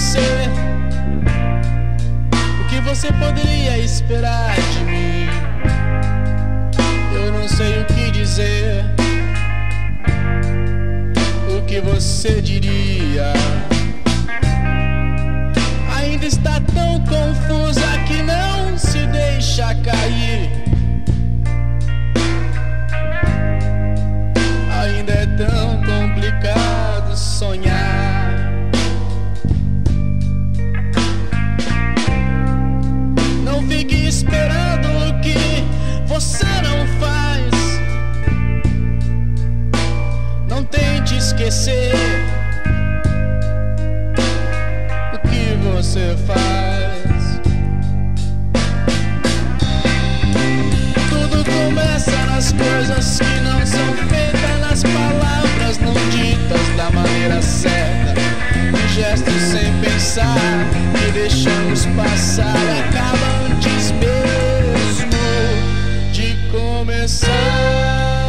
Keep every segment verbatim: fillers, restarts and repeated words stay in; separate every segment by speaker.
Speaker 1: você. O que você poderia esperar de mim? Eu não sei o que dizer. O que você diria? Ainda está tão confusa que não se deixa cair. Ainda é tão complicado sonhar. Não fique esperando o que você não faz. Não tente esquecer o que você faz. Tudo começa nas coisas que não são feitas, nas palavras não ditas da maneira certa, em gestos sem pensar que deixamos passar e acaba antes mesmo de começar.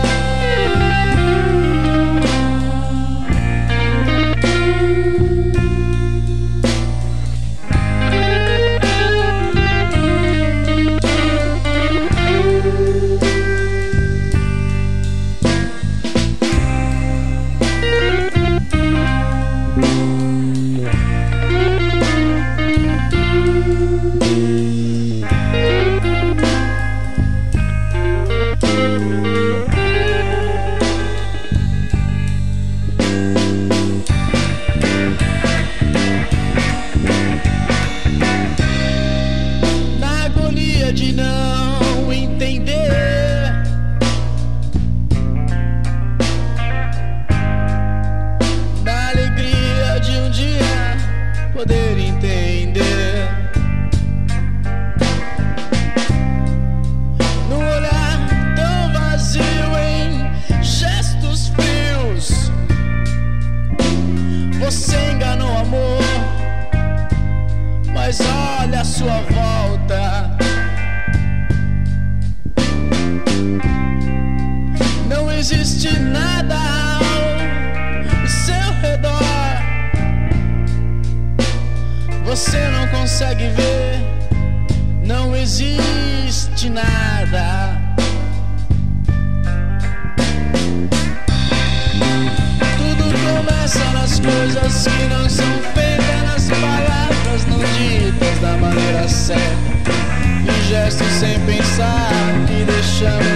Speaker 1: De não entender, da alegria de um dia poder entender, no olhar tão vazio em gestos frios, você enganou amor, mas olha a sua volta. Não existe nada ao seu redor. Você não consegue ver. Não existe nada. Tudo começa nas coisas que não são feitas, nas palavras não ditas da maneira certa, em gestos sem pensar que deixamos